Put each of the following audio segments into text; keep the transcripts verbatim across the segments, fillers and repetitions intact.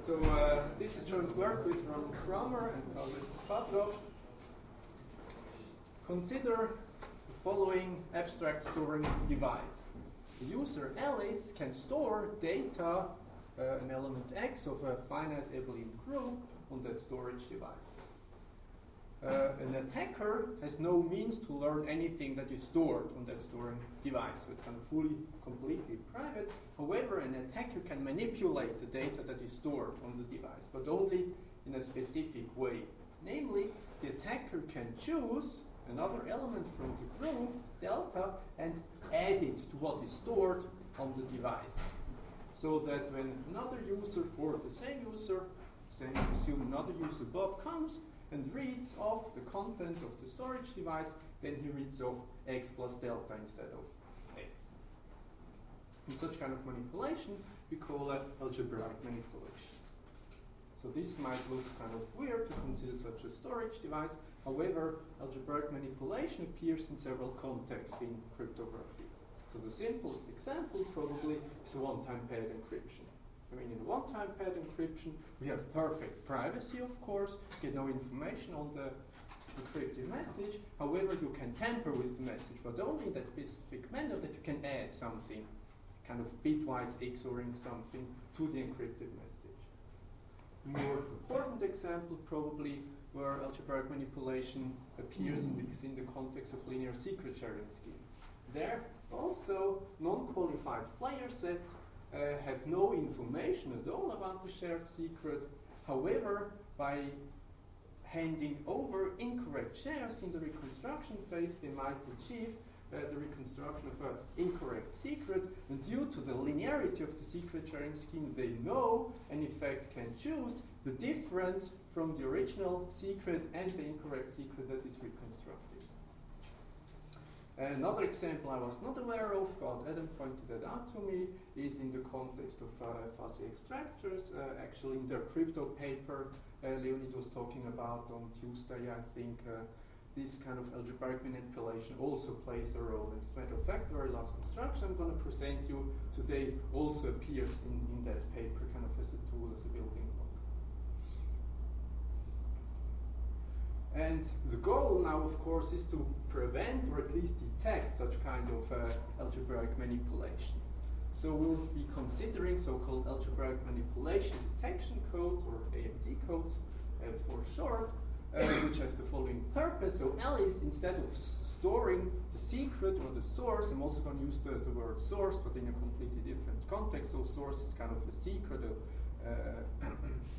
So uh, this is joint work with Ron Kramer and Carlos Padrov. Consider the following abstract storing device. The user Alice can store data, uh, an element X of a finite abelian group on that storage device. Uh, an attacker has no means to learn anything that is stored on that storing device, so it's kind of fully, completely private. However, an attacker can manipulate the data that is stored on the device, but only in a specific way. Namely, the attacker can choose another element from the group, delta, and add it to what is stored on the device. So that when another user, or the same user, say, assume another user, Bob, comes and reads off the content of the storage device, then he reads off X plus delta instead of X. In such kind of manipulation, we call it algebraic manipulation. So this might look kind of weird to consider such a storage device. However, algebraic manipulation appears in several contexts in cryptography. So the simplest example probably is a one-time paired encryption. I mean, in one-time paired encryption, we have perfect privacy, of course, get no information on the encrypted message. However, you can tamper with the message, but only in that specific manner that you can add something, kind of bitwise XORing something to the encrypted message. More important example probably where algebraic manipulation appears in the, in the context of linear secret sharing scheme. There also non-qualified player set uh, have no information at all about the shared secret. However, by handing over incorrect shares in the reconstruction phase, they might achieve uh, the reconstruction of an incorrect secret, and due to the linearity of the secret sharing scheme, they know and in fact can choose the difference from the original secret and the incorrect secret that is reconstructed. Another example I was not aware of, but Adam pointed that out to me, is in the context of uh, fuzzy extractors. Uh, actually, in their crypto paper, uh, Leonid was talking about on Tuesday, I think, uh, this kind of algebraic manipulation also plays a role. And as a matter of fact, the very last construction I'm going to present you today also appears in, in that paper, kind of as a tool, as a building block. And the goal now, of course, is to prevent or at least detect such kind of uh, algebraic manipulation. So we'll be considering so-called algebraic manipulation detection codes, or A M D codes uh, for short, uh, which have the following purpose. So Alice, instead of storing the secret or the source, I'm also going to use the, the word source, but in a completely different context. So source is kind of a secret, a, uh,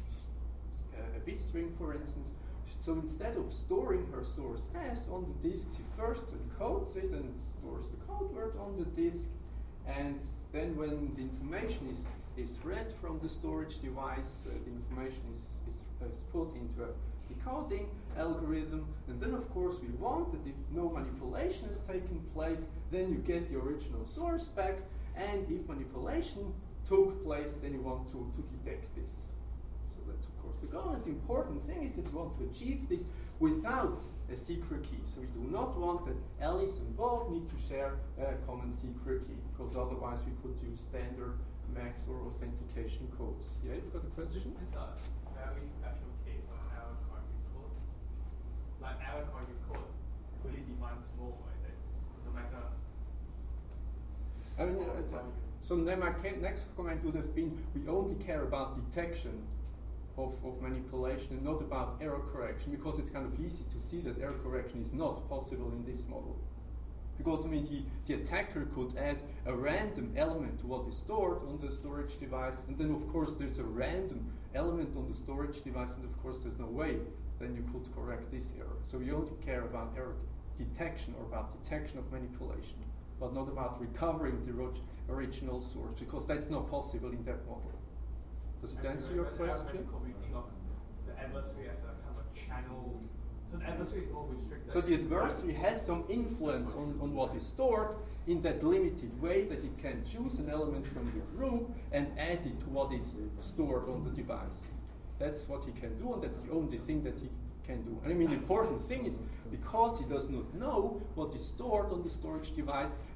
a bit string, for instance. So instead of storing her source S on the disk, she first encodes it and stores the code word on the disk. And then when the information is, is read from the storage device, uh, the information is, is, is put into a decoding algorithm. And then, of course, we want that if no manipulation has taken place, then you get the original source back. And if manipulation took place, then you want to, to detect this. That's of course the goal, and the important thing is that we want to achieve this without a secret key. So we do not want that Alice and Bob need to share a common secret key, because otherwise we could use standard MAX or authentication codes. Yeah, you've got a question? It's a very special case of error corrected code. Like error corrected code really demands more, right? No matter. I mean, uh, so then my next comment would have been, we only care about detection Of, of manipulation and not about error correction, because it's kind of easy to see that error correction is not possible in this model. Because I mean, he, the attacker could add a random element to what is stored on the storage device, and then of course there's a random element on the storage device, and of course there's no way then you could correct this error. So we only care about error detection or about detection of manipulation, but not about recovering the original source, because that's not possible in that model. Does it answer your question? We think of the adversary as a kind of a channel. So the adversary is more restricted. So the adversary has some influence on, on what is stored in that limited way that it can choose an element from the group and add it to what is stored on the device. That's what he can do, and that's the only thing that he can do. And I mean, the important thing is, because he does not know what is stored on the storage device,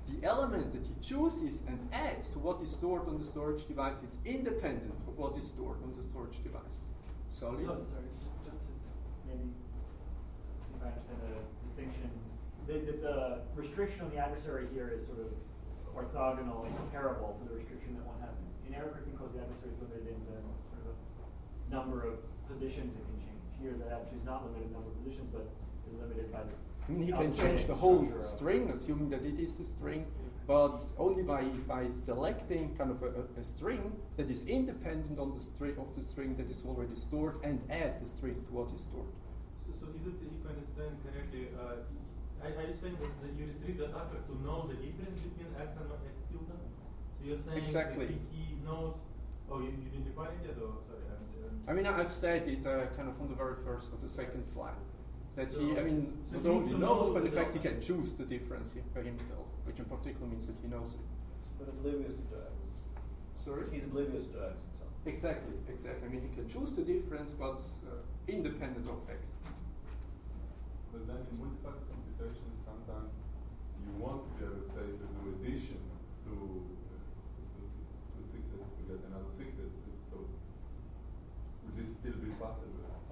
the element that he chooses and adds to what is stored on the storage device is independent of what is stored on the storage device. Solid? Oh, sorry, just, just to maybe see if I understand the distinction. The, the, the restriction on the adversary here is sort of orthogonal and comparable to the restriction that one has in, in error correcting codes. The adversary is limited in the sort of a number of positions it can change. Here, the adversary is not limited in number of positions, but is limited by this. I mean, he can change the whole string, assuming that it is the string, but only by, by selecting kind of a, a, a string that is independent on the string of the string that is already stored and add the string to what is stored. So, so is it, if I understand correctly, uh, are, are you saying that the, you restrict the attacker to know the difference between x and x tilde? So you're saying exactly. that he, he knows, oh, you, you didn't define it yet, or sorry? I'm, I'm I mean, I've said it uh, kind of on the very first or the second slide. That so he, I mean, so not he only knows, but in fact he the can choose the difference by himself, which in particular means that he knows it. But oblivious to x. Sorry? He's oblivious to x. So. Exactly, exactly. I mean, he can choose the difference, but uh, independent of x. But then in multi-factor computation, sometimes you want to be able to say to do addition to uh, to secrets to get another secret. So would this still be possible?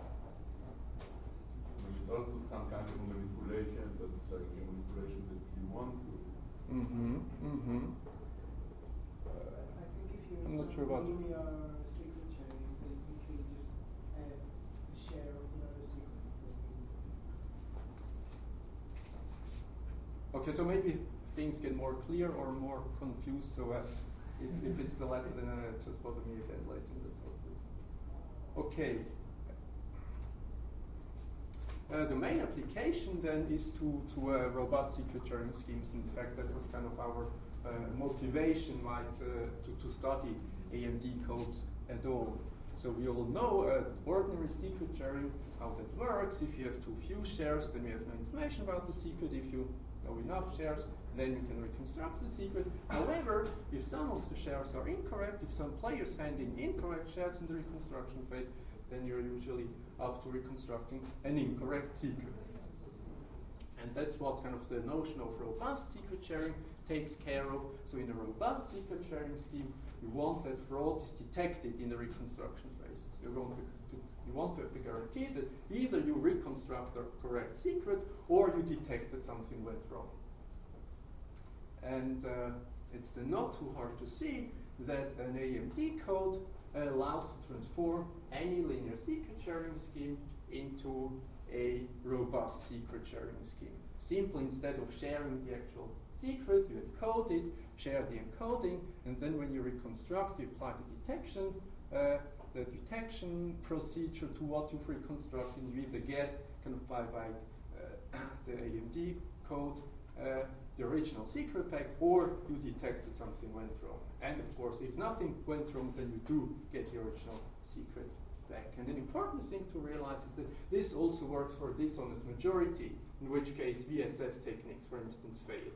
It's also some kind of manipulation, but it's like a manipulation that you want to. Mm-hmm. Mm-hmm. Uh, I think if you I'm not sure about linear secret sharing, then you can just add a share of the other secret. Okay, so maybe things get more clear or more confused. So uh, if, if it's the latter, then uh, just bother me again later. That's all, please. Okay. Uh, the main application then is to, to uh, robust secret sharing schemes. In fact, that was kind of our uh, motivation, might uh, to, to study A M D codes at all. So we all know uh, ordinary secret sharing, how that works. If you have too few shares, then you have no information about the secret. If you know enough shares, then you can reconstruct the secret. However, if some of the shares are incorrect, if some players hand in incorrect shares in the reconstruction phase, then you're usually up to reconstructing an incorrect secret. And that's what kind of the notion of robust secret sharing takes care of. So in a robust secret sharing scheme, you want that fraud is detected in the reconstruction phase. You want to, to, you want to have the guarantee that either you reconstruct the correct secret or you detect that something went wrong. And uh, it's then not too hard to see that an A M D code Uh, allows to transform any linear secret sharing scheme into a robust secret sharing scheme. Simply, instead of sharing the actual secret, you encode it, share the encoding, and then when you reconstruct, you apply the detection, uh, the detection procedure to what you've reconstructed. You either get kind of by, by uh, the A M D code uh, the original secret packet, or you detect that something went wrong. And of course, if nothing went wrong, then you do get the original secret back. And an important thing to realize is that this also works for a dishonest majority, in which case V S S techniques, for instance, fail.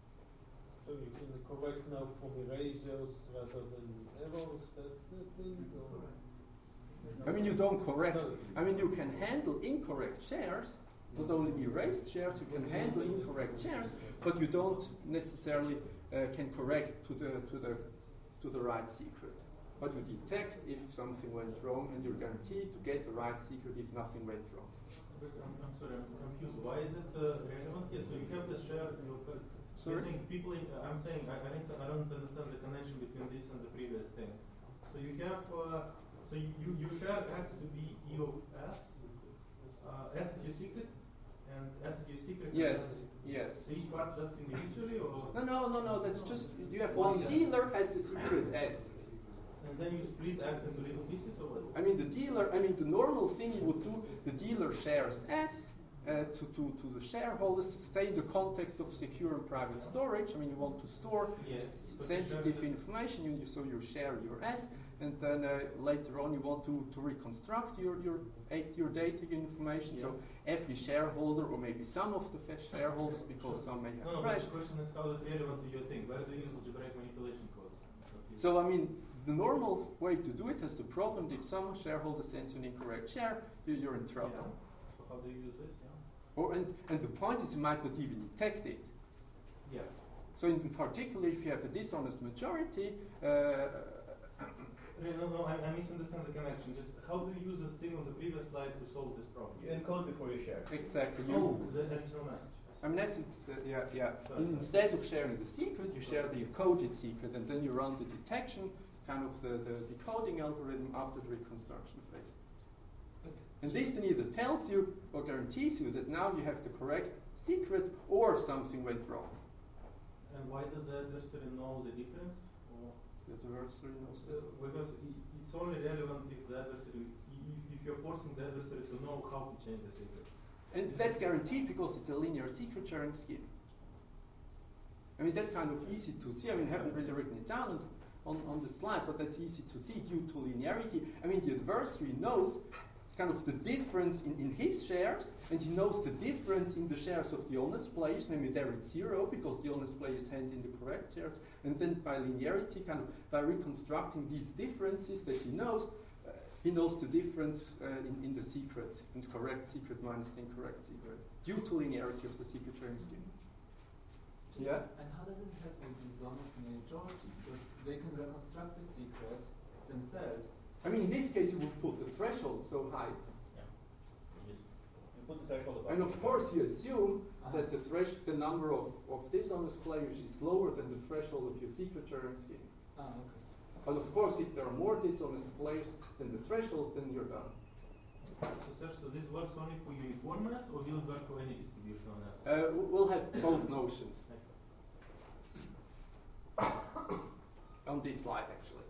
So you can correct now from erasures rather than errors, that's the thing? Or? I mean, you don't correct. I mean, you can handle incorrect shares, not only erased shares, you can handle incorrect shares, but you don't necessarily uh, can correct to the to the to the right secret. But you detect if something went wrong, and you're guaranteed to get the right secret if nothing went wrong. But I'm, I'm sorry, I'm confused. Why is it uh, relevant here? So you have the share. You have, Sorry? saying people. In, uh, I'm saying I, I, don't, I don't understand the connection between this and the previous thing. So you have. Uh, so you you share X to be E of S. Uh, S is your secret, and S is your secret. Yes. Yes. So each part just individually, or No, no, no, no. That's just you have one dealer has the secret S. and then you split X into little pieces, or what? I mean, the dealer. I mean, the normal thing you would do. The dealer shares S uh, to to to the shareholders. Stay in the context of secure and private storage. I mean, you want to store Yes. sensitive information. You, so you share your S, and then uh, later on you want to, to reconstruct your your your data information. Yeah. So every shareholder, or maybe some of the shareholders, because some may have No, no, but crashed. the question is how that relevant to your thing. Where do you use algebraic manipulation codes? So I mean, the normal way to do it has the problem that if some shareholder sends you an incorrect share, you, you're in trouble. Yeah. So how do you use this? Yeah. Or and and the point is you might not even detect it. Yeah. So in particular, if you have a dishonest majority, uh, No, no, I, I misunderstand the connection. Just how do you use this thing on the previous slide to solve this problem? You encode before you share. exactly. You, Oh, the additional message. I mean, that's it's, uh, yeah, yeah. Sorry, sorry. Instead of sharing the secret, you share the encoded secret, and then you run the detection, kind of the, the decoding algorithm after the reconstruction phase. And this then either tells you or guarantees you that now you have the correct secret or something went wrong. And why does the adversary know the difference? Or The adversary knows uh, because i- it's only relevant if the adversary, i- if you're forcing the adversary to know how to change the secret. And that's guaranteed because it's a linear secret sharing scheme. I mean, that's kind of easy to see. I mean, I haven't really written it down on, on the slide, but that's easy to see due to linearity. I mean, the adversary knows kind of the difference in, in his shares, and he knows the difference in the shares of the honest players, namely there it's zero, because the honest players hand in the correct shares, and then by linearity, kind of by reconstructing these differences that he knows, uh, he knows the difference uh, in, in the secret, in correct secret minus the incorrect secret, due to linearity of the secret sharing scheme. Yeah? And how does it help with dishonest majority? Because they can reconstruct the secret themselves. I mean, in this case, you would put the threshold so high. Yeah. You just you put the threshold above. And of course, you assume Uh-huh. that the, thresh the number of, of dishonest players is lower than the threshold of your secret sharing scheme. Ah, okay. But of course, if there are more dishonest players than the threshold, then you're done. So, Serge, so this works only for uniformness, or will it work for any distribution on S? Uh, w- we'll have both notions on this slide, actually.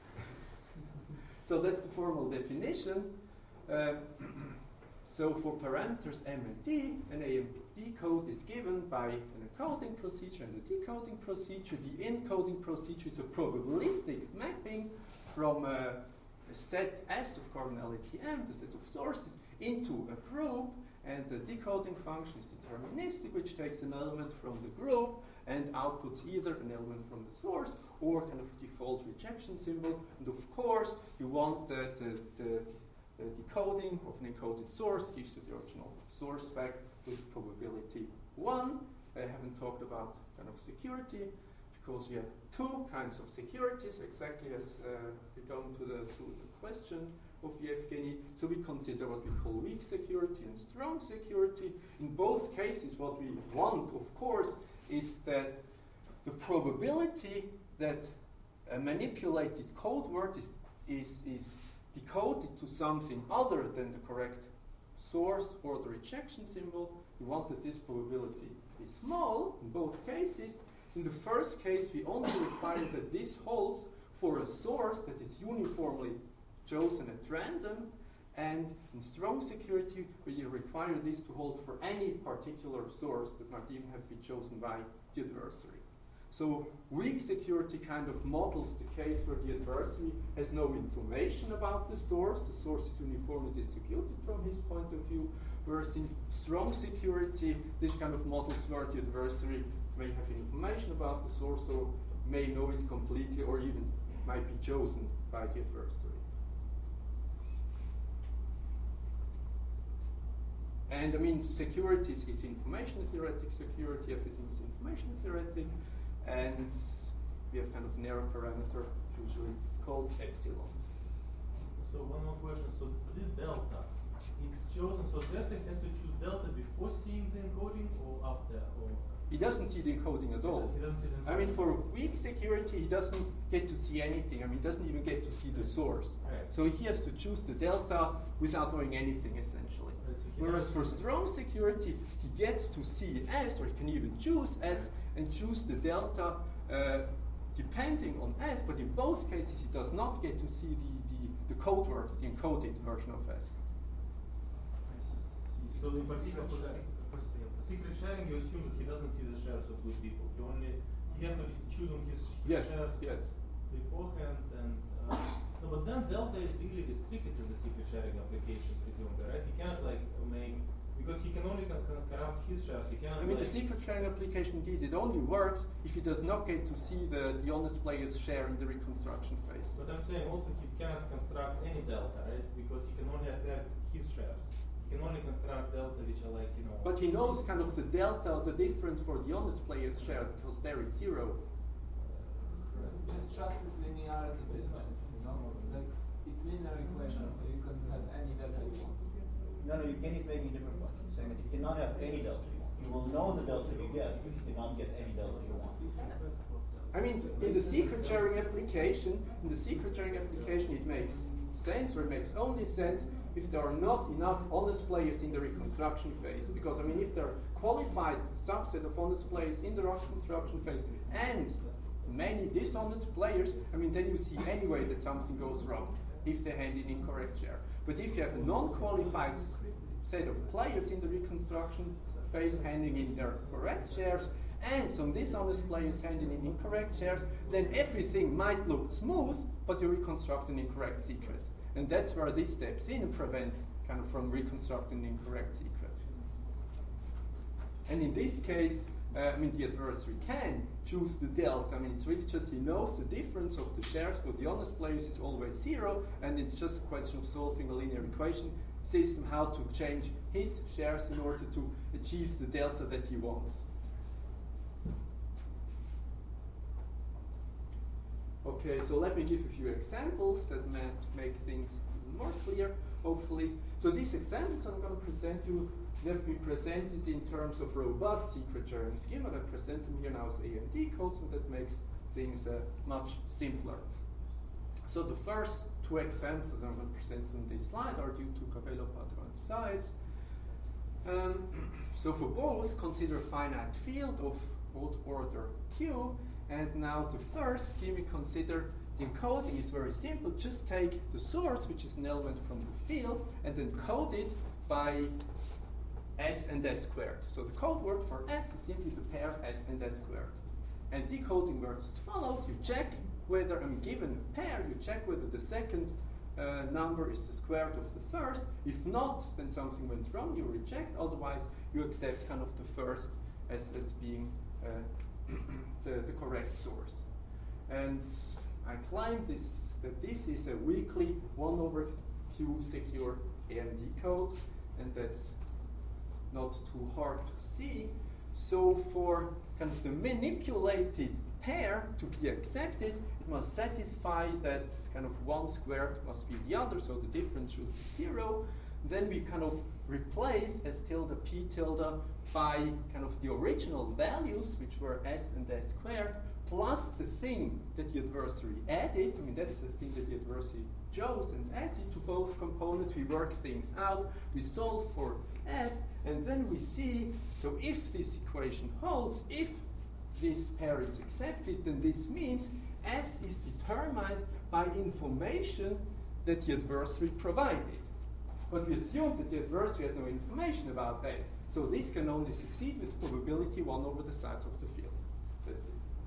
So that's the formal definition. Uh, so for parameters M and D, an A and B code is given by an encoding procedure and a decoding procedure. The encoding procedure is a probabilistic mapping from a, a set S of cardinality M, the set of sources, into a group, and the decoding function is deterministic, which takes an element from the group and outputs either an element from the source or kind of default rejection symbol. And of course, you want that the, the, the decoding of an encoded source gives you the original source back with probability one. I haven't talked about kind of security because we have two kinds of securities, exactly as uh, we go to the, to the question of Yevgeny. So we consider what we call weak security and strong security. In both cases, what we want, of course, is that the probability that a manipulated code word is, is, is decoded to something other than the correct source or the rejection symbol, we want that this probability is small in both cases. In the first case, we only require that this holds for a source that is uniformly chosen at random, and in strong security, we require this to hold for any particular source that might even have been chosen by the adversary. So weak security kind of models the case where the adversary has no information about the source. The source is uniformly distributed from his point of view. Whereas in strong security, this kind of models where the adversary may have information about the source or may know it completely or even might be chosen by the adversary. And I mean, security is, is information theoretic security, everything is information theoretic, and we have kind of narrow parameter, usually called epsilon. So one more question. So this delta, it's chosen, so Dresden has to choose delta before seeing the encoding or after? Or He doesn't see the encoding at all. He doesn't see the I mean, encoding. for weak security, he doesn't get to see anything. I mean, he doesn't even get to see the source. Right. So he has to choose the delta without knowing anything, essentially. Right, so he Whereas knows- for strong security, he gets to see S, or he can even choose S, and choose the delta uh, depending on S, but in both cases, he does not get to see the, the, the code word, the encoded version of S. So in particular for the, for the secret sharing, you assume that he doesn't see the shares of good people. He only he has to choose on his, his Yes, shares yes. beforehand, and uh, no, but then delta is really restricted to the secret sharing application, presumably, right? He cannot like make because he can only co- co- corrupt his shares. He cannot. I mean, like, the secret sharing application, indeed, it only works if he does not get to see the, the honest player's share in the reconstruction phase. But I'm saying also he cannot construct any delta, right? Because he can only affect his shares. can only construct delta, which are like, you know. But he knows kind of the delta, the difference for the honest players share, because there it's zero. Just trust this linearity business, you know? Like, it's linear equation, so you can have any delta you want. No, no, Evgeny's making a different point. He's saying that you cannot have any delta you want. You will know the delta you get, but you cannot get any delta you want. I mean, in the secret sharing application, in the secret sharing application, it makes sense, or it makes only sense if there are not enough honest players in the reconstruction phase. Because I mean, if there are qualified subset of honest players in the reconstruction phase and many dishonest players, I mean, then you see anyway that something goes wrong if they hand in incorrect share. But if you have a non-qualified set of players in the reconstruction phase handing in their correct shares, and some dishonest players handing in incorrect shares, then everything might look smooth, but you reconstruct an incorrect secret. And that's where this steps in and prevents kind of from reconstructing an incorrect secret. And in this case, uh, I mean, the adversary can choose the delta. I mean, it's really just he knows the difference of the shares. For the honest players, it's always zero, and it's just a question of solving a linear equation system, how to change his shares in order to achieve the delta that he wants. Okay, so let me give a few examples that might make things even more clear, hopefully. So these examples I'm going to present you, they've been presented in terms of robust secret sharing schema. I present them here now as A M D codes, and that makes things uh, much simpler. So the first two examples that I'm going to present on this slide are due to Cavallo-Padron size. Um, so for both, consider a finite field of odd order Q. And now the first scheme we consider, the encoding is very simple. Just take the source, which is an element from the field, and then code it by S and S squared. So the code word for S is simply the pair S and S squared. And decoding works as follows. You check whether I'm given a pair, you check whether the second uh, number is the square root of the first. If not, then something went wrong, you reject. Otherwise, you accept kind of the first as, as being uh, the, the correct source. And I claim this that this is a weakly one over Q secure A M D code, and that's not too hard to see. So for kind of the manipulated pair to be accepted, it must satisfy that kind of one squared must be the other, so the difference should be zero. Then we kind of replace S tilde P tilde by kind of the original values, which were S and S squared, plus the thing that the adversary added. I mean, that's the thing that the adversary chose and added to both components. We work things out, we solve for S, and then we see, so if this equation holds, if this pair is accepted, then this means S is determined by information that the adversary provided. But we assume that the adversary has no information about S. So this can only succeed with probability one over the size of the field. That's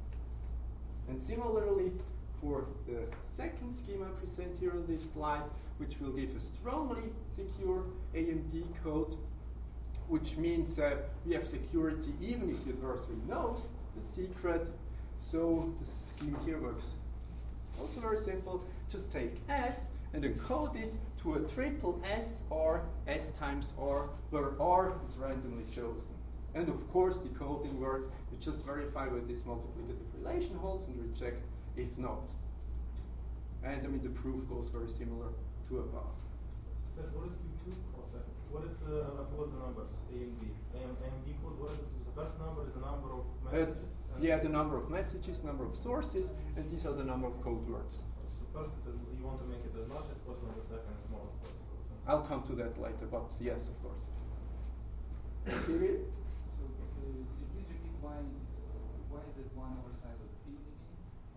it. And similarly, for the second scheme I present here on this slide, which will give a strongly secure A M D code, which means uh, we have security even if the adversary knows the secret. So the scheme here works also very simple. Just take S and encode it to a triple S R, S times R, where R is randomly chosen. And of course, decoding works. You just verify whether this multiplicative relation holds and reject if not. And I mean, the proof goes very similar to above. So what is Q two? What is the, uh, what's the numbers, A M D? A M D code, what is it? The first number is the number of messages? Uh, yeah, the number of messages, number of sources, and these are the number of code words. First, is you want to make it as large as possible, and the second, as small as possible. So. I'll come to that later, but yes, of course. Period. So, uh, please repeat why, why is it one over size of P again?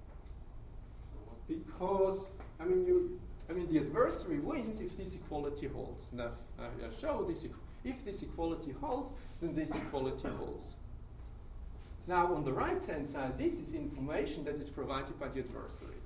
So what Because, I mean, you, I mean, the adversary wins if this equality holds. And I've, I show this, if this equality holds, then this equality holds. Now, on the right-hand side, this is information that is provided by the adversary.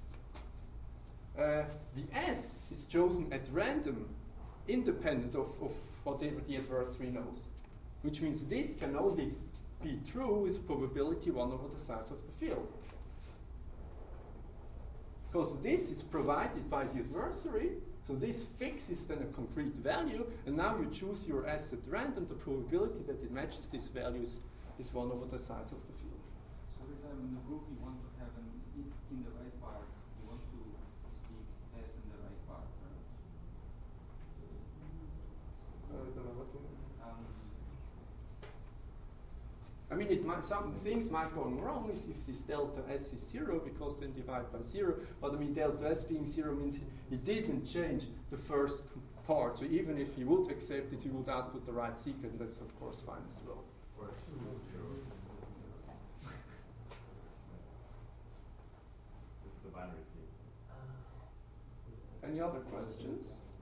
Uh, the S is chosen at random, independent of, of whatever the adversary knows, which means this can only be true with probability one over the size of the field. Because this is provided by the adversary, So this fixes then a concrete value, and now you choose your S at random. The probability that it matches these values is one over the size of the field. So every time in the group you want to have an in, in the right part, you want to speak S in the right part, right? Uh, I don't know what you mean. Um, I mean, it might, some things might go wrong is if this delta S is zero, because then divide by zero. But I mean, delta S being zero means he, he didn't change the first part. So even if he would accept it, he would output the right secant. That's of course fine as well. It's the binary key. Any other questions?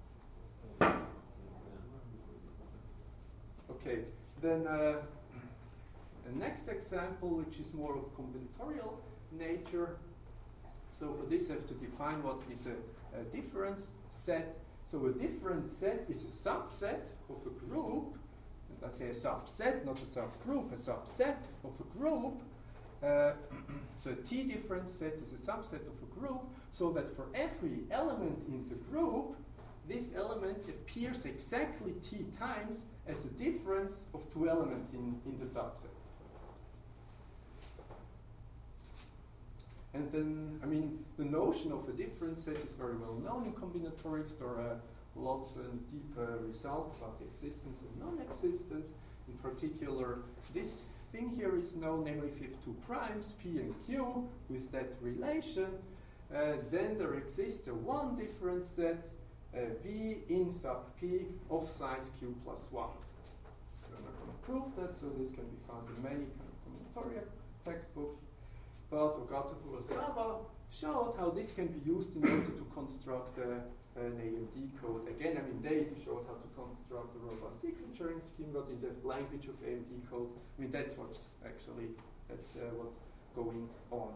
Okay, then uh, the next example, which is more of combinatorial nature. So for this, I have to define what is a, a difference set. So a difference set is a subset of a group. And I say a subset, not a subgroup, a subset of a group. Uh, so a T difference set is a subset of a group, so that for every element in the group, this element appears exactly T times as a difference of two elements in, in the subset. And then, I mean, the notion of a difference set is very well known in combinatorics. There are lots and deeper results about the existence and non-existence. In particular, this thing here is known, namely if you have two primes, P and Q, with that relation, uh, then there exists a one difference set, uh, V in sub P of size Q plus one. So I'm not going to prove that, so this can be found in many kind of combinatorial textbooks. But Ogata Kurosawa showed how this can be used in order to construct uh, an A M D code. Again, I mean, they showed how to construct a robust sequence sharing scheme, but in the language of A M D code, I mean, that's what's actually, that's uh, what's going on.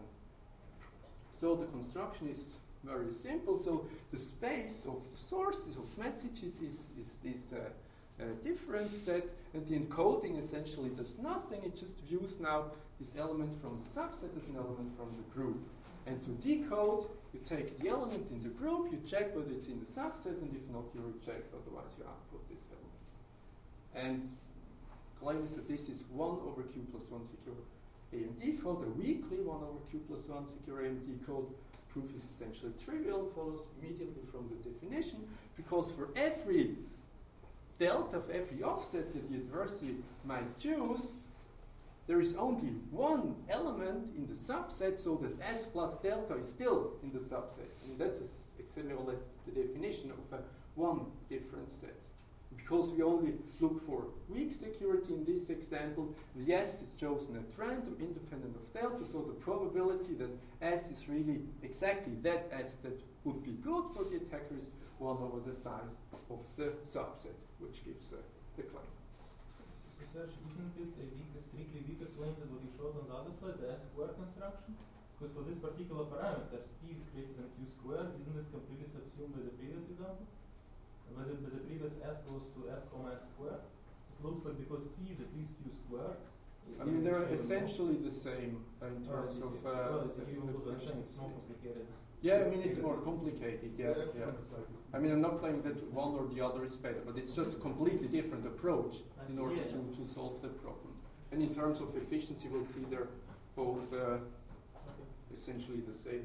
So the construction is very simple. So the space of sources, of messages, is, is this uh, uh, difference set, and the encoding essentially does nothing. It just views now this element from the subset as an element from the group. And to decode, you take the element in the group, you check whether it's in the subset, and if not, you reject, otherwise you output this element. And claims that this is one over Q plus one secure A M D code, a weakly one over Q plus one secure A M D code. Proof is essentially trivial, follows immediately from the definition, because for every delta of every offset that the adversary might choose, there is only one element in the subset, so that S plus delta is still in the subset. And that's more or less the definition of a one difference set. Because we only look for weak security in this example, the S is chosen at random, independent of delta, so the probability that S is really exactly that S that would be good for the attacker is one over the size of the subset, which gives uh, the claim. So Serge, isn't it a weak, strictly weaker claim than what you showed on the other slide, the S square construction? Because for this particular parameter, P is greater than Q squared, isn't it completely subsumed by the previous example? Where the, the previous S goes to S comma S squared? It looks like because P is at least Q squared. I mean, they're essentially the same uh, in terms of uh, efficiency. It's more complicated. Yeah, I mean, it's more complicated, yeah, yeah. I mean, I'm not claiming that one or the other is better, but it's just a completely different approach in order yeah, to, yeah. to solve the problem. And in terms of efficiency, we'll see they're both uh, Okay. essentially the same.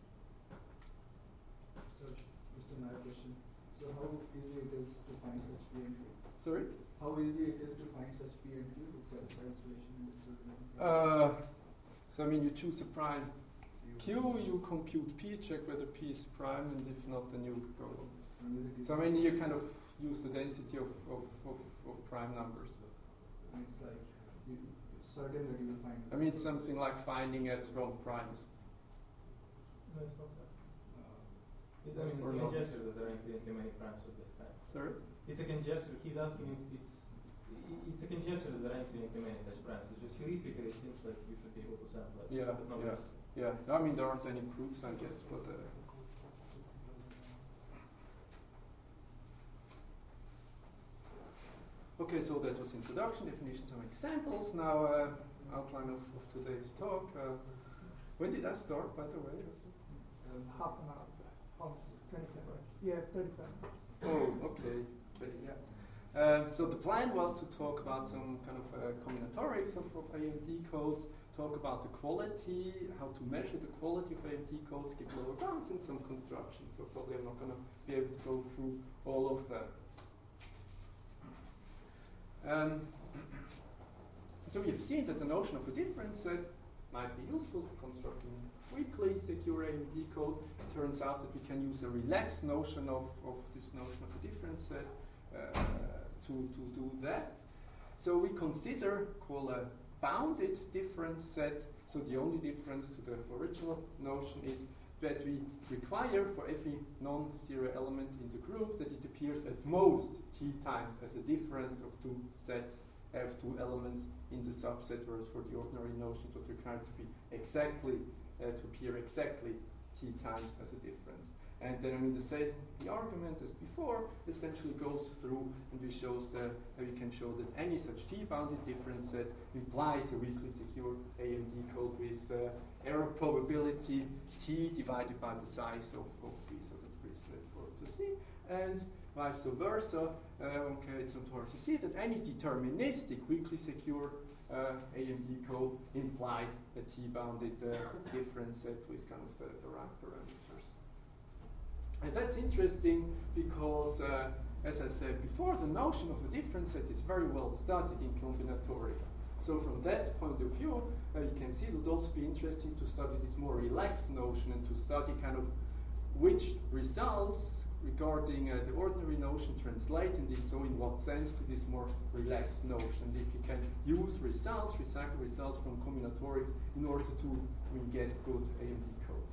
So, just another question. So, how easy it is to find such P and Q? Sorry? How easy it is to find such P and Q with satisfied relation in this relation? Uh, so, I mean, you choose a prime Q, you compute P, check whether P is prime, and if not, then you go. So, I mean, you kind of use the density of, of, of, of prime numbers. And it's like, you, it's certain that you will find. I mean, it's something like finding S strong primes. No, it's not that. Uh, It, I mean, Or it's a not. conjecture that there are infinitely many primes of this type. Sorry? It's a conjecture. He's asking if it's i- it's a conjecture that there are infinitely many such primes. It's just heuristically it seems like you should be able to sample it. Yeah, but no yeah. basis. Yeah, I mean, there aren't any proofs, I guess, but. Uh, okay, so that was introduction, definition, some examples. Now, uh, outline of, of today's talk. Uh, when did I start, by the way? Um, half an hour. Half. twenty-five. Yeah, thirty-five. Oh, okay. Okay, yeah. Um, so the plan was to talk about some kind of uh, combinatorics of, of A M D codes, talk about the quality, how to measure the quality of A M D codes, give lower bounds, and some constructions. So probably I'm not going to be able to go through all of them. Um, so we've seen that the notion of a difference set might be useful for constructing weakly secure A M D code. It turns out that we can use a relaxed notion of, of this notion of a difference set uh, to, to do that. So we consider, call a bounded difference set. So the only difference to the original notion is that we require for every non-zero element in the group that it appears at most t times as a difference of two sets have two elements in the subset, whereas for the ordinary notion it was required to be exactly, uh, to appear exactly t times as a difference. And then I mean the same the argument as before essentially goes through, and we shows that uh, we can show that any such t-bounded difference set implies a weakly secure A M D code with uh, error probability t divided by the size of, of b, so that's pretty straightforward to see. And vice versa, uh, okay, it's not hard to see that any deterministic weakly secure uh, A M D code implies a t-bounded uh, difference set with kind of the, the right parameters. And that's interesting because, uh, as I said before, the notion of a difference set is very well studied in combinatorics. So from that point of view, uh, you can see it would also be interesting to study this more relaxed notion and to study kind of which results regarding uh, the ordinary notion translate in this, so in what sense to this more relaxed notion. If you can use results, recycle results from combinatorics in order to I mean, get good A M D codes.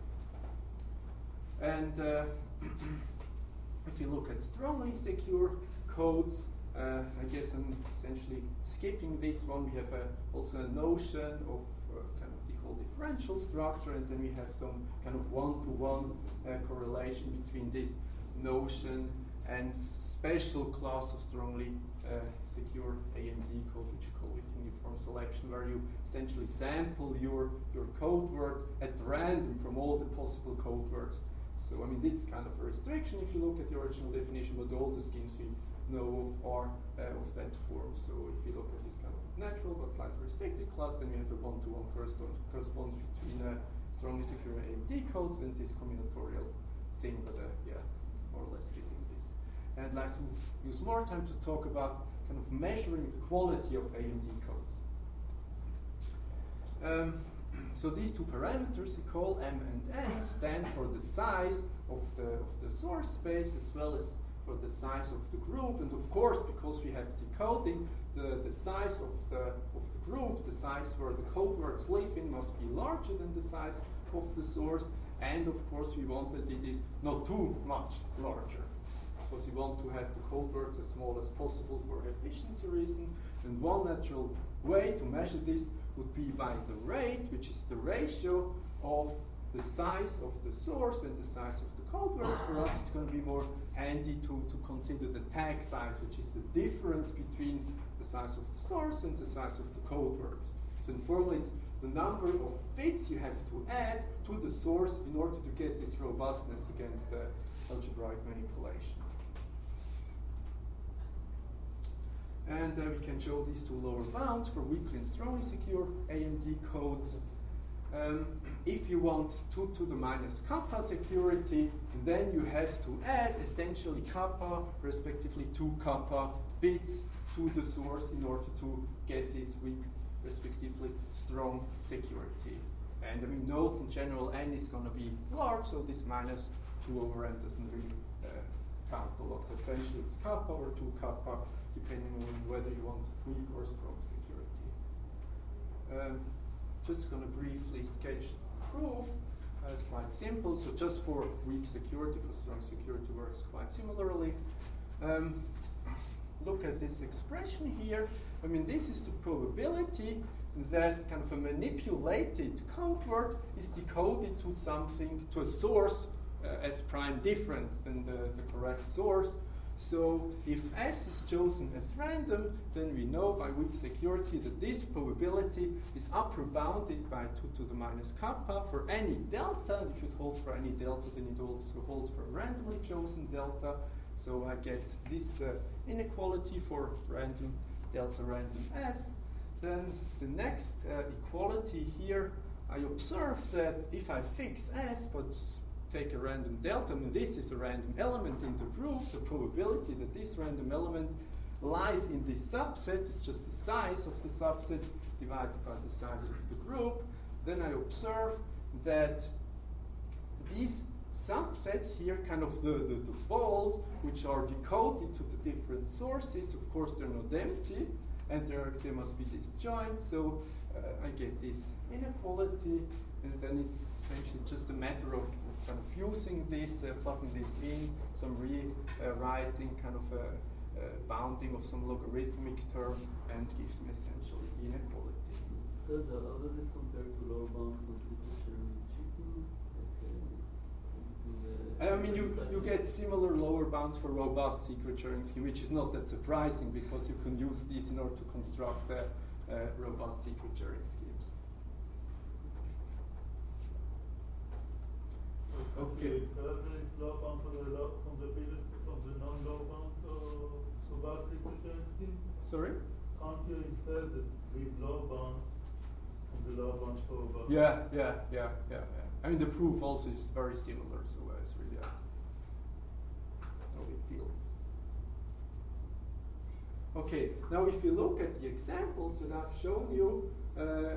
And uh, if you look at strongly secure codes, uh, I guess I'm essentially skipping this one. We have uh, also a notion of uh, kind of equal differential structure, and then we have some kind of one-to-one uh, correlation between this notion and special class of strongly uh, secure A M D code, which you call with uniform selection, where you essentially sample your, your code word at random from all the possible code words. So I mean, this is kind of a restriction if you look at the original definition, but all the schemes we know of are uh, of that form. So if you look at this kind of natural but slightly restricted class, then we have a one-to-one correspond corresponds between uh, strongly secure A M D codes and this combinatorial thing, but uh, yeah, more or less skipping this. And I'd like to use more time to talk about kind of measuring the quality of A M D codes. Um, So these two parameters we call M and N stand for the size of the, of the source space as well as for the size of the group. And of course, because we have decoding, the, the size of the, of the group, the size where the code words live in, must be larger than the size of the source. And of course, we want that it is not too much larger, because we want to have the code words as small as possible for efficiency reason. And one natural way to measure this would be by the rate, which is the ratio of the size of the source and the size of the code word. For us, it's going to be more handy to, to consider the tag size, which is the difference between the size of the source and the size of the code word. So informally, it's the number of bits you have to add to the source in order to get this robustness against the algebraic manipulation. And uh, we can show these two lower bounds for weakly and strongly secure A M D codes. Um, if you want two to the minus kappa security, then you have to add essentially kappa, respectively two kappa bits to the source in order to get this weak, respectively strong security. And I mean, note in general, n is going to be large, so this minus two over n doesn't really uh, count a lot. So essentially, it's kappa or two kappa, depending on whether you want weak or strong security. Um, just going to briefly sketch the proof. Uh, it's quite simple. So just for weak security, for strong security works quite similarly. Um, look at this expression here. I mean, this is the probability that kind of a manipulated code word is decoded to something, to a source uh, as prime different than the, the correct source. So if S is chosen at random, then we know by weak security that this probability is upper bounded by two to the minus kappa for any delta. If it holds for any delta, then it also holds for a randomly chosen delta. So I get this uh, inequality for random delta random S. Then the next uh, equality here, I observe that if I fix S, but take a random delta, I mean this is a random element in the group, the probability that this random element lies in this subset is just the size of the subset divided by the size of the group. Then I observe that these subsets here, kind of the, the, the balls, which are decoded to the different sources, of course they're not empty, and there, there must be disjoint, so uh, I get this inequality, and then it's essentially just a matter of, of kind of using this, uh, plugging this in, some rewriting, uh, kind of a, a bounding of some logarithmic term, and gives me essentially the inequality. So the, how does this compare to lower bounds on signature cheating? I mean, you, you get similar lower bounds for robust secret sharing scheme, which is not that surprising because you can use these in order to construct uh, uh, robust secret sharing schemes. Okay. Further is low bound for the low, from the biggest, from the non-low bound uh, robust secret sharing scheme? Sorry? Can't you infer that with low bound from the low bound for robust? Yeah, yeah, yeah, yeah, yeah. I mean, the proof also is very similar, so uh, it's really uh, no big deal. Okay, now if you look at the examples that I've shown you, uh,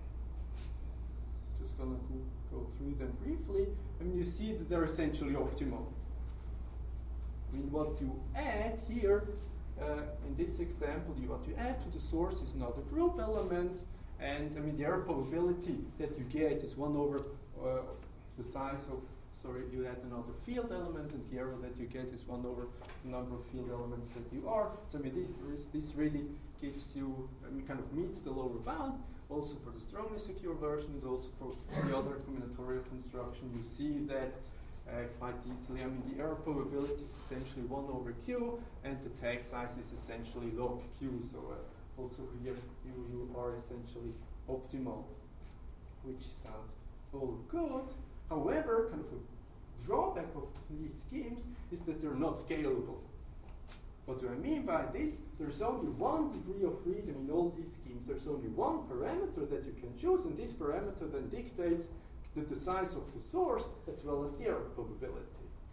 just gonna go, go through them briefly. I mean, you see that they're essentially optimal. I mean, what you add here, uh, in this example, you, what you add to the source is another group element, and I mean, the error probability that you get is one over uh, the size of, sorry, you add another field element, and the error that you get is one over the number of field elements that you are. So I mean, this, this really gives you, I mean, kind of meets the lower bound, also for the strongly secure version, and also for the other combinatorial construction. You see that uh, quite easily. I mean, the error probability is essentially one over Q, and the tag size is essentially log Q. So uh, also here, you, you are essentially optimal, which sounds all good. However, kind of a drawback of these schemes is that they're not scalable. What do I mean by this? There's only one degree of freedom in all these schemes. There's only one parameter that you can choose, and this parameter then dictates the, the size of the source as well as the error probability.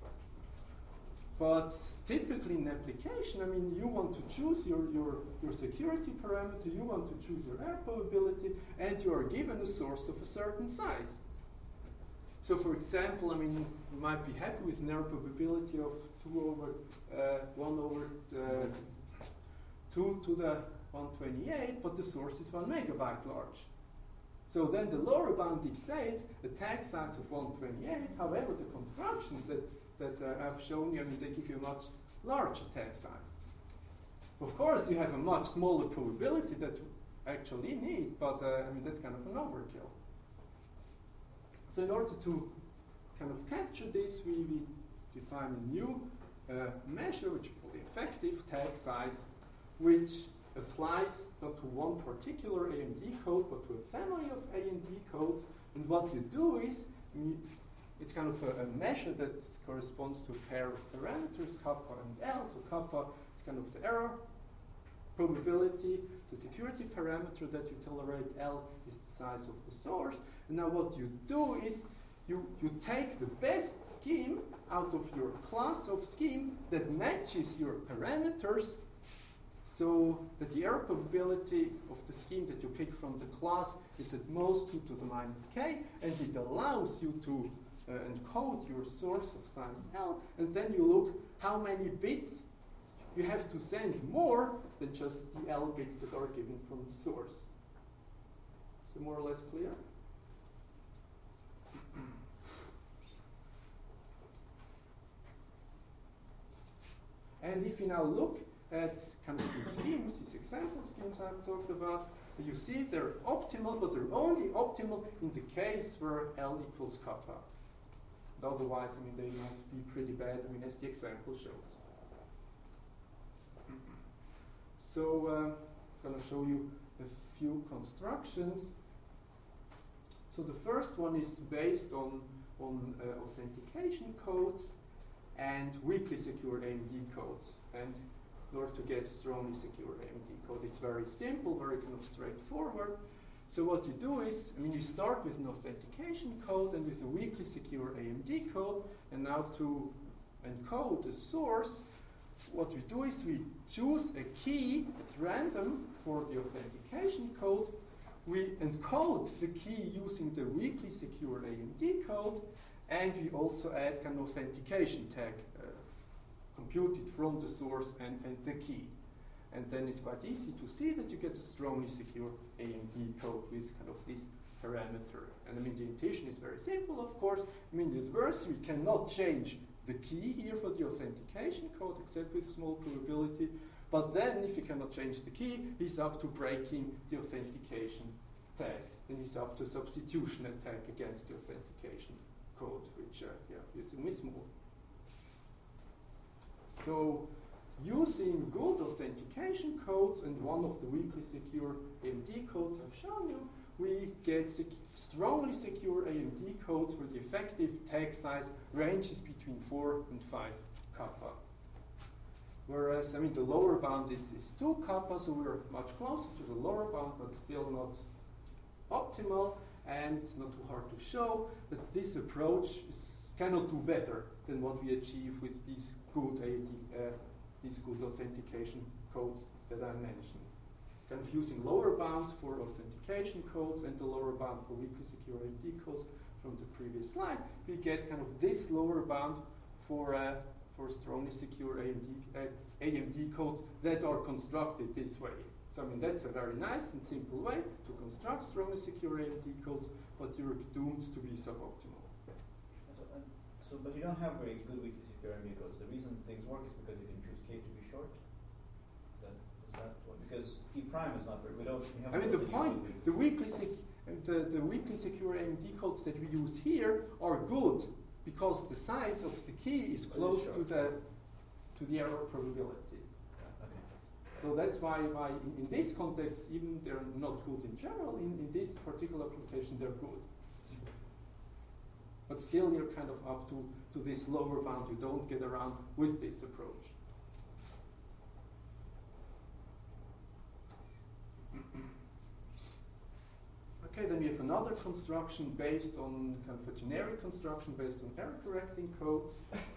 But typically in application, I mean, you want to choose your, your, your security parameter, you want to choose your error probability, and you are given a source of a certain size. So for example, I mean, you might be happy with an error probability of two over uh, one over uh, two to the one twenty-eight, but the source is one megabyte large. So then the lower bound dictates a tag size of one twenty-eight. However, the constructions that that uh, I've shown you, I mean, they give you a much larger tag size. Of course, you have a much smaller probability that you actually need, but uh, I mean, that's kind of an overkill. So in order to kind of capture this, we, we define a new uh, measure, which we call the effective tag size, which applies not to one particular A M D code, but to a family of A M D codes. And what you do is, you, it's kind of a, a measure that corresponds to a pair of parameters, kappa and L. So kappa is kind of the error probability. The security parameter that you tolerate, L, is the size of the source. And now what you do is you, you take the best scheme out of your class of scheme that matches your parameters, so that the error probability of the scheme that you pick from the class is at most two to the minus k, and it allows you to uh, encode your source of size L, and then you look how many bits you have to send more than just the L bits that are given from the source. So more or less clear? And if you now look at kind of these schemes, these example schemes I've talked about, you see they're optimal, but they're only optimal in the case where L equals kappa. And otherwise, I mean, they might be pretty bad, I mean, as the example shows. So uh, I'm going to show you a few constructions. So the first one is based on, on uh, authentication codes and weakly secure A M D codes. And in order to get strongly secure A M D code, it's very simple, very kind of straightforward. So what you do is, I mean, you start with an authentication code and with a weakly secure A M D code, and now to encode the source, what we do is we choose a key at random for the authentication code. We encode the key using the weakly secure A M D code, and we also add an authentication tag uh, computed from the source and, and the key. And then it's quite easy to see that you get a strongly secure A M D code with kind of this parameter. And I mean, the intention is very simple, of course. I mean, the adversary cannot change the key here for the authentication code, except with small probability. But then, if he cannot change the key, he's up to breaking the authentication tag. Then he's up to substitution attack against the authentication code, which uh, yeah, is a small. So, using good authentication codes and one of the weakly secure A M D codes I've shown you, we get sec strongly secure A M D codes where the effective tag size ranges between four and five kappa. Whereas, I mean, the lower bound is, is two kappa, so we're much closer to the lower bound, but still not optimal, and it's not too hard to show that this approach is, cannot do better than what we achieve with these good A M D, uh, these good authentication codes that I mentioned. Kind of using lower bounds for authentication codes and the lower bound for weakly secure A M D codes from the previous slide, we get kind of this lower bound for uh, for strongly secure A M D, uh, A M D codes that are constructed this way. So I mean, that's a very nice and simple way to construct strongly secure A M D codes, but you're doomed to be suboptimal. So, uh, so but you don't have very good weakly secure A M D codes. The reason things work is because you can choose K to be short. That, is that what? Because E prime is not very. We don't. We have I mean, the point, the weakly sec the the weakly secure A M D codes that we use here are good because the size of the key is close to the to the error probability. Yeah, okay. So that's why why in, in this context, even they're not good in general. In in this particular application, they're good. But still, you're kind of up to to this lower bound. You don't get around with this approach. Okay, then we have another construction based on kind of a generic construction based on error correcting codes.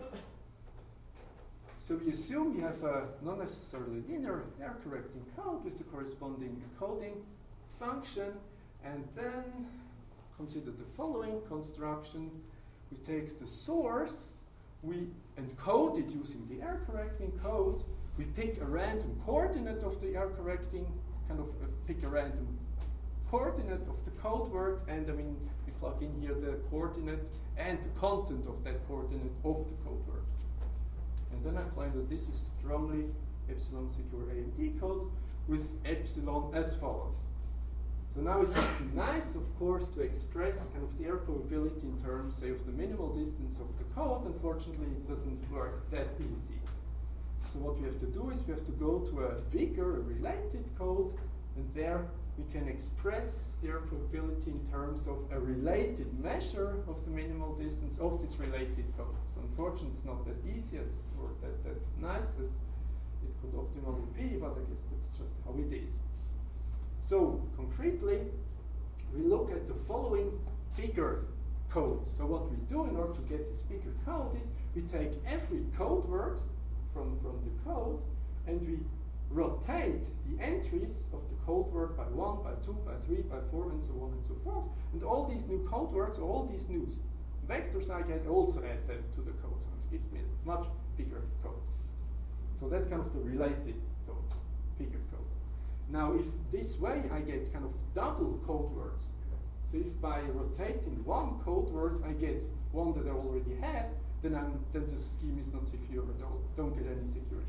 So we assume you have a not necessarily linear error correcting code with the corresponding encoding function, and then consider the following construction. We take the source, we encode it using the error correcting code, we pick a random coordinate of the error correcting, kind of uh, pick a random coordinate of the code word, and I mean, we plug in here the coordinate and the content of that coordinate of the code word. And then I claim that this is a strongly epsilon secure A M D code with epsilon as follows. So now it would be nice, of course, to express kind of the error probability in terms, say, of the minimal distance of the code. Unfortunately, it doesn't work that easy. So what we have to do is we have to go to a bigger, a related code, and there we can express the error probability in terms of a related measure of the minimal distance of this related code. So unfortunately, it's not that easy as, or that, that nice as it could optimally be, but I guess that's just how it is. So concretely, we look at the following bigger code. So what we do in order to get this bigger code is we take every code word from, from the code and we rotate the entries of the code word by one, by two, by three, by four, and so on and so forth. And all these new code words, all these new vectors I get, also add them to the code. So it gives me a much bigger code. So that's kind of the related code, bigger code. Now, if this way I get kind of double code words, so if by rotating one code word I get one that I already have, then, I'm, then the scheme is not secure at all, don't get any security.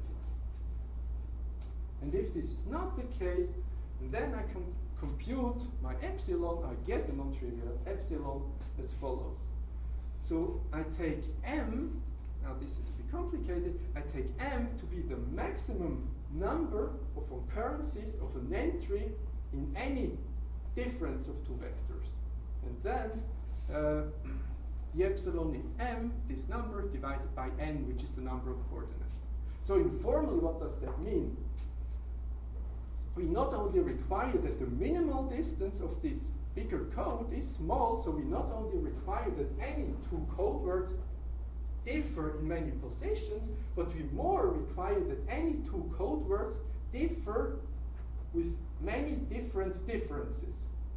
And if this is not the case, then I can compute my epsilon, I get a non-trivial epsilon as follows. So I take M, now this is a bit complicated, I take M to be the maximum number of occurrences of an entry in any difference of two vectors. And then uh, the epsilon is M, this number, divided by N, which is the number of coordinates. So informally, what does that mean? We not only require that the minimal distance of this bigger code is small, so we not only require that any two code words differ in many positions, but we more require that any two code words differ with many different differences.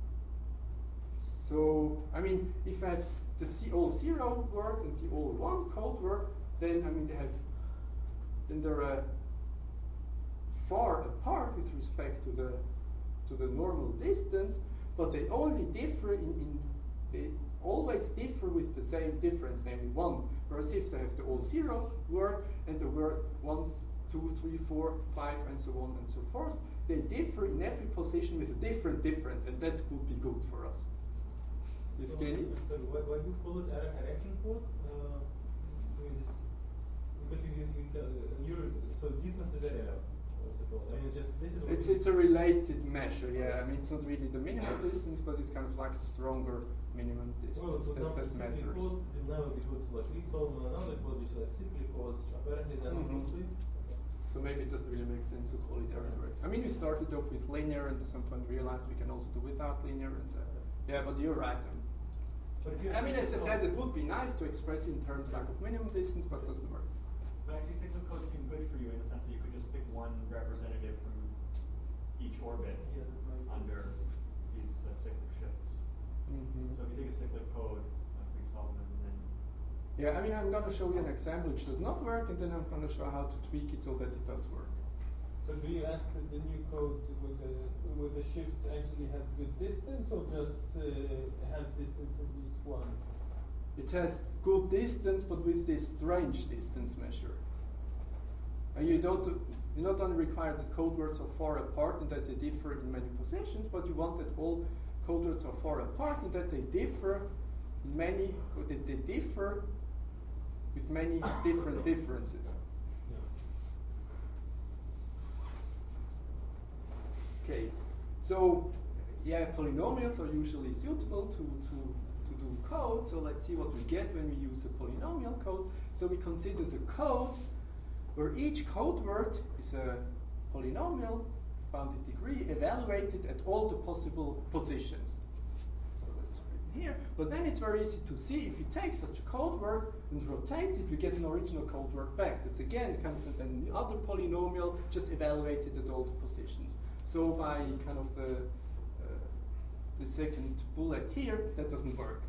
So, I mean, if I have the C all zero word and the all one code word, then I mean they have, then they're uh, far apart with respect to the to the normal distance, but they only differ in, in they always differ with the same difference, namely one. Whereas if they have the all zero word and the word one, two, three, four, five, and so on and so forth, they differ in every position with a different difference, and that would be good for us. So, sorry, why, why do you call it a arranging code? Uh, I mean this, because you, you, you uh, you're, so distance is area. What's it called? I mean, it's just this is. It's it's a related measure, yeah. I mean, it's not really the minimum distance, but it's kind of like a stronger minimum distance. Well, for that, that example, matters. code, now it would like resolve another code which is like cyclic codes. Apparently, they're not Mm-hmm. complete. So maybe it doesn't really make sense to call it area direct. I mean, we started off with linear, and at some point realized we can also do without linear. And uh, yeah, but you're right. Um, But if you I mean, as I said, it would be nice to express in terms like of minimum distance, but it doesn't work. But actually, cyclic codes seem good for you in the sense that you could just pick one representative from each orbit Yeah, under these uh, cyclic shifts. Mm-hmm. So if you take a cyclic code, like we solve them, and then Yeah, I mean, I'm going to show you an example which does not work, and then I'm going to show how to tweak it so that it does work. But do you ask that the new code with the with the shifts actually has good distance, or just uh, has distance at least one? It has good distance, but with this strange distance measure. And you don't, you not only require that code words are far apart and that they differ in many positions, but you want that all code words are far apart and that they differ in many, or that they differ with many different differences. Okay, so yeah, polynomials are usually suitable to, to, to do code. So let's see what we get when we use a polynomial code. So we consider the code where each code word is a polynomial bounded degree evaluated at all the possible positions. So that's written here. But then it's very easy to see if you take such a code word and rotate it, we get an original code word back. That's again kind of an other polynomial just evaluated at all the positions. So by kind of the, uh, the second bullet here, that doesn't work.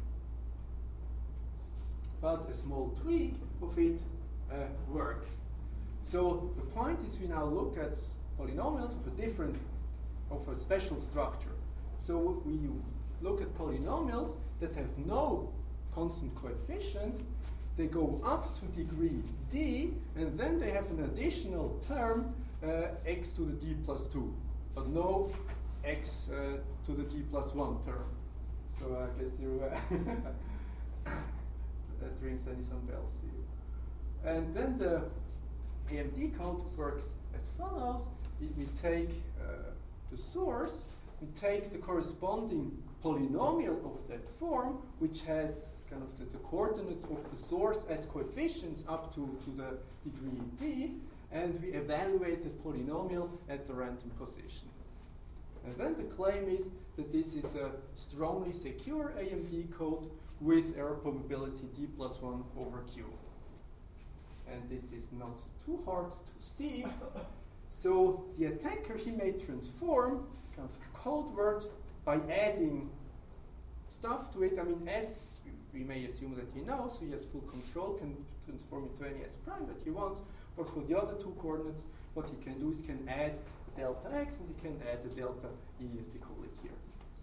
But a small tweak of it uh, works. So the point is we now look at polynomials of a different, of a special structure. So we look at polynomials that have no constant coefficient. They go up to degree d, and then they have an additional term, uh, x to the d plus two. But no x uh, to the d plus one term. So I guess you uh, that rings any some bells here. And then the A M D code works as follows. It, we take uh, the source, we take the corresponding polynomial of that form, which has kind of the, the coordinates of the source as coefficients up to, to the degree d, and we evaluate the polynomial at the random position. And then the claim is that this is a strongly secure A M D code with error probability d plus one over q. And this is not too hard to see. So the attacker, he may transform kind of the code word by adding stuff to it. I mean, S, we may assume that he knows, so he has full control, can transform into any S prime that he wants. But for the other two coordinates, what he can do is can add the delta x, and he can add the delta e as he call it here.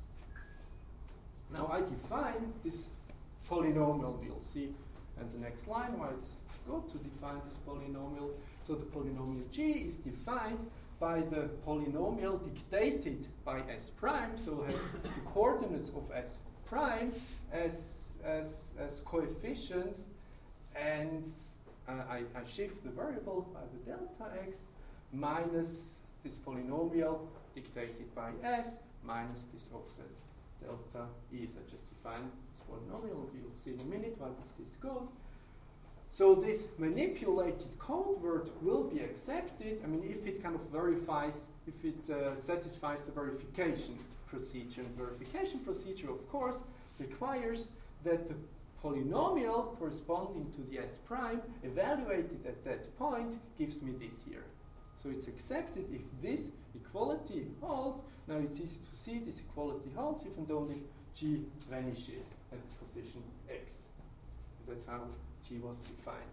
Now I define this polynomial, we'll see in the next line why it's good to define this polynomial. So the polynomial g is defined by the polynomial dictated by S prime, so it has the coordinates of S prime as, as, as coefficients, and I, I shift the variable by the delta x minus this polynomial dictated by s minus this offset delta e. So I just define this polynomial. You'll see in a minute why this is good. So this manipulated code word will be accepted. I mean, if it kind of verifies, if it uh, satisfies the verification procedure. And verification procedure, of course, requires that the polynomial corresponding to the s prime evaluated at that point gives me this here. So it's accepted if this equality holds. Now it's easy to see this equality holds even though if g vanishes at position x. That's how g was defined.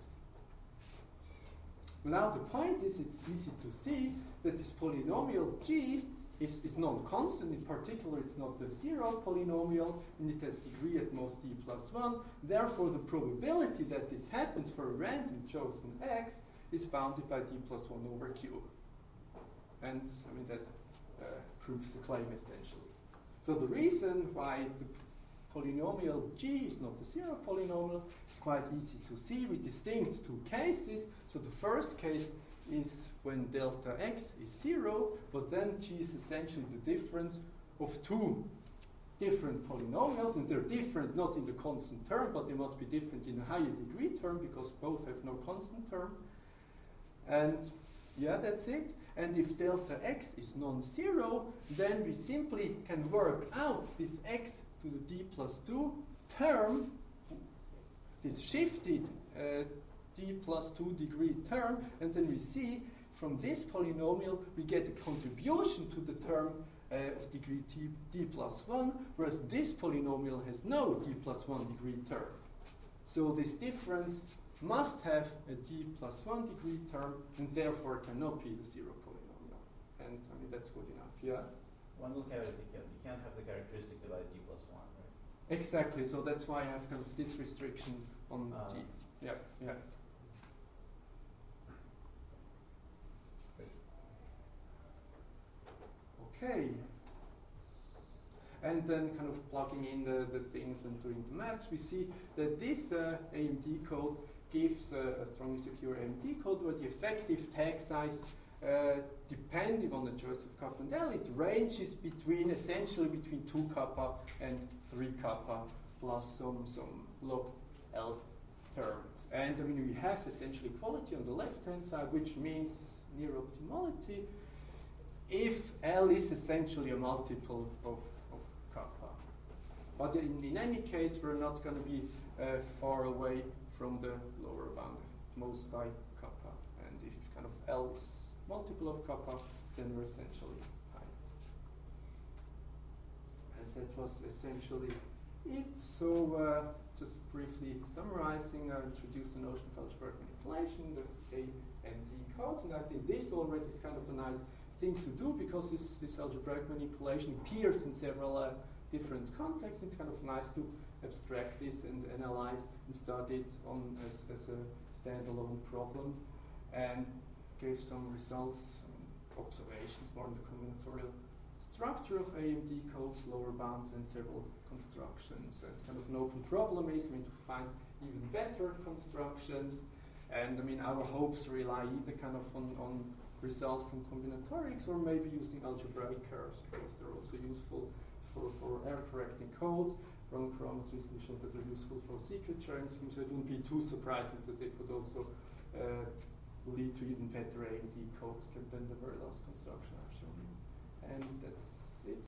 Now the point is it's easy to see that this polynomial g is, is non-constant. In particular, it's not the zero polynomial, and it has degree at most d plus one. Therefore, the probability that this happens for a random chosen x is bounded by d plus one over q. And I mean that uh, proves the claim essentially. So the reason why the polynomial g is not the zero polynomial is quite easy to see. We distinct two cases. So the first case is when delta x is zero, but then g is essentially the difference of two different polynomials, and they're different not in the constant term, but they must be different in a higher degree term because both have no constant term. And yeah, that's it. And if delta x is non-zero, then we simply can work out this x to the d plus two term, this shifted uh, d plus two degree term, and then we see from this polynomial we get a contribution to the term uh, of degree t, d plus one, whereas this polynomial has no d plus one degree term. So this difference must have a d plus one degree term, and therefore cannot be the zero polynomial. And I mean that's good enough, yeah? One will carry the you can't have the characteristic divided d plus one, right? Exactly, so that's why I have kind of this restriction on uh, g. Yeah, yeah. Okay. And then kind of plugging in the, the things and doing the maths, we see that this uh, A M D code gives uh, a strongly secure A M D code where the effective tag size, uh, depending on the choice of kappa and L, it ranges between, essentially between two kappa and three kappa plus some, some log L term. And I mean, we have essentially equality on the left-hand side, which means near optimality, if L is essentially a multiple of, of kappa. But in, in any case, we're not going to be uh, far away from the lower bound, most by kappa. And if kind of L is multiple of kappa, then we're essentially high. And that was essentially it. So uh, just briefly summarizing, I introduced the notion of algebraic manipulation, the A and D codes, and I think this already is kind of a nice thing to do because this, this algebraic manipulation appears in several uh, different contexts. It's kind of nice to abstract this and analyze and study it on as, as a standalone problem and give some results, some observations more on the combinatorial structure of A M D codes, lower bounds, and several constructions. And kind of an open problem is I mean, to find even better constructions. And I mean, our hopes rely either kind of on, on result from combinatorics or maybe using algebraic curves because they're also useful for, for error correcting codes. Ron Kronos recently showed that they're useful for secret sharing schemes, so it wouldn't be too surprising that they could also uh, lead to even better A M D codes than the very last construction I've shown you. And that's